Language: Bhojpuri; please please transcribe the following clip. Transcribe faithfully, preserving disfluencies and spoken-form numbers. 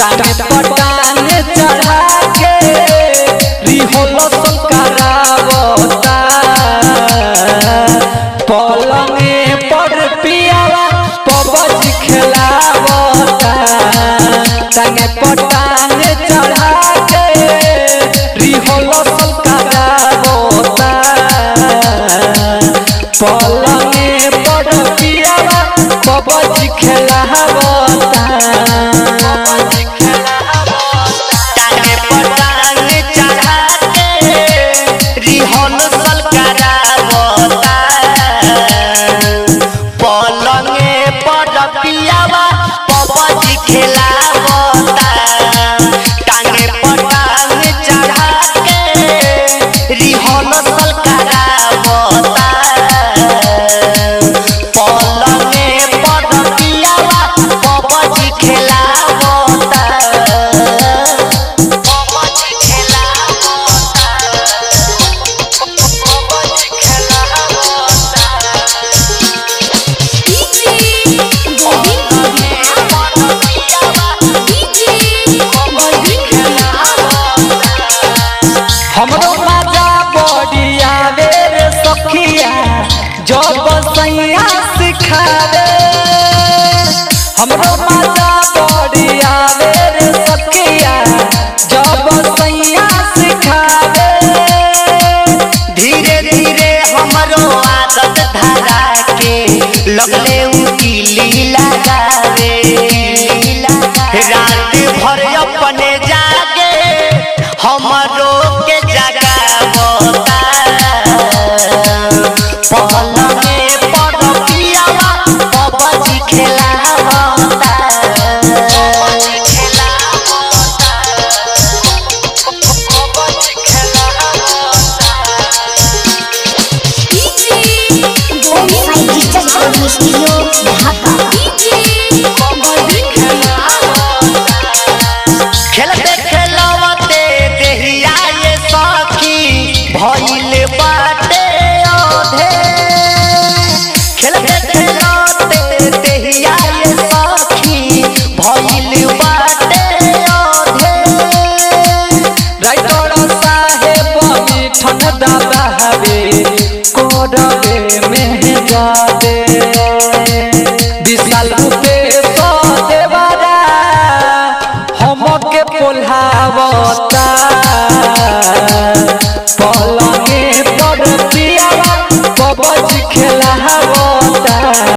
टांगे पटांग चढ़ा के रिहर्सल करावता पलंगे पर पियावा पबजी खेलावता टांगे पटांग चढ़ा के रिहर्सल करावता पलंगे पर पियावा पबजी खेलावता टांगे पटांग चढ़ा के रिहर्सल करावता पलंगे पर पियावा पबजी खेलावता टांगे पटांग चढ़ा के रिहर्सल करावता पलंगे पर पियावा पबजी खेलावता पबजी खेलावता पबजी खेलावता हमरो मजा बड़ी आवे रे सखिया जब सैया सिखावे हमरो मजा बड़ी आवे रे सखिया जब सैया सिखावे धीरे धीरे हमरो आदत धरा के लगले उंगली लगावे